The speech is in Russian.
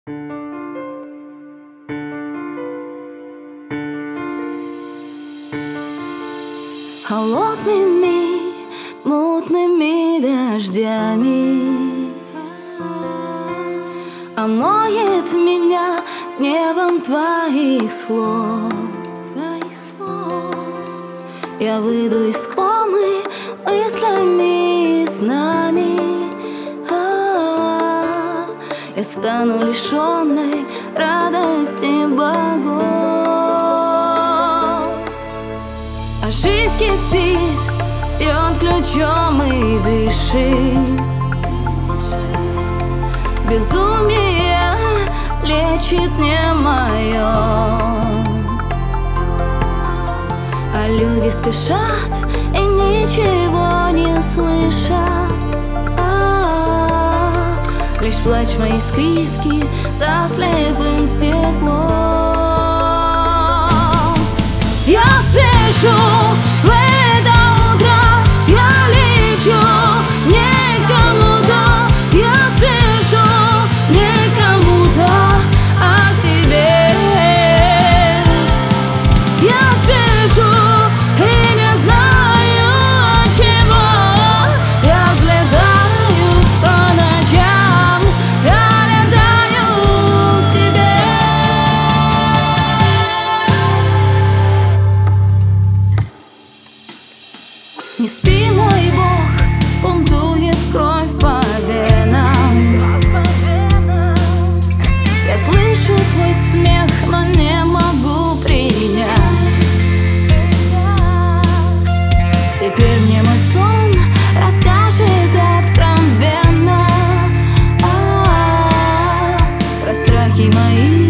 Холодными, мутными дождями омоет меня небом твоих слов. Я выйду из комы мыслями и снами. Я стану лишенной радости богов. А жизнь кипит, бьет ключом и дышит. Безумие лечит не мое. А люди спешат и ничего не слышат. Лишь плач моей скрипки за слепым стеклом. Я спешу в это утро, я лечу не кому-то. Я спешу не кому-то, а к тебе. Я спешу и не знаю от чего. Я взлетаю по ночам, я летаю к тебе. Не спи, мой Бог, бунтует кровь по венам. Я слышу твой смех, но не могу принять. Теперь мне мой сон расскажет откровенно про страхи мои.